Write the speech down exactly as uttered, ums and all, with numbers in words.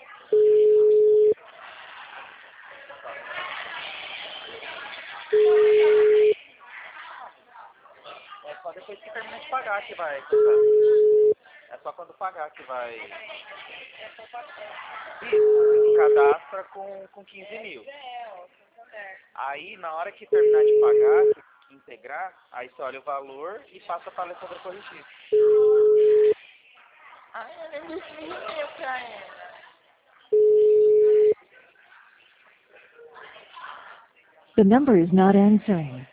É só depois que termina de pagar que vai. É só quando pagar que vai. Isso, cadastra com, com quinze mil. Aí na hora que terminar de pagar, que integrar, aí você olha o valor e passa para a Alessandra corrigir. Ai, eu nem disse e-mail pra ela. The number is not answering.